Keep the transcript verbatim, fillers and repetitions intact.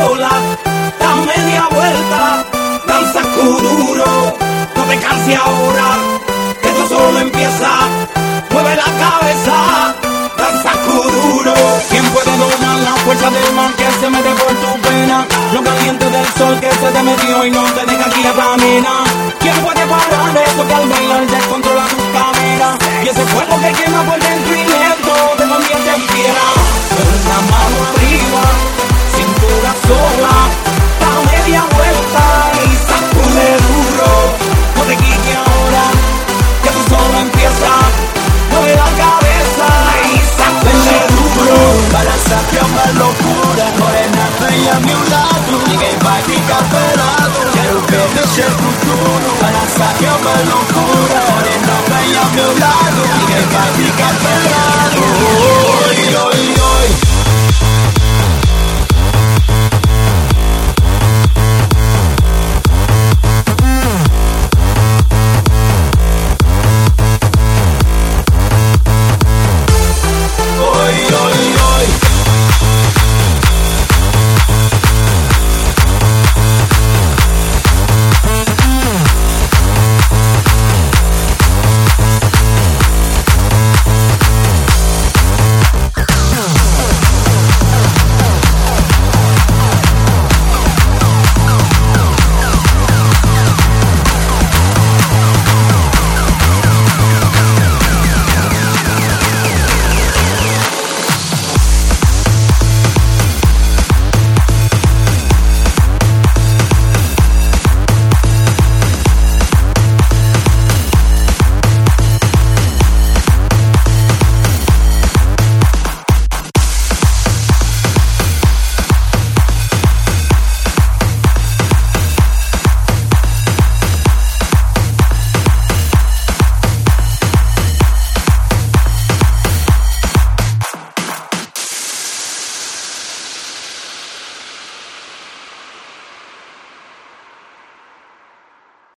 sola, da media vuelta, danza kuduro, no te canses ahora, que esto solo empieza, mueve la cabeza, danza kuduro. ¿Quién puede dominar la fuerza del mar que se mete por tu pena? Lo caliente del sol que se te metió y no te deja quieta, nena. ¿Quién puede parar eso que al bailar descontrola tu cadera? Y ese fuego que quema por dentro y lento te convierte en piedra.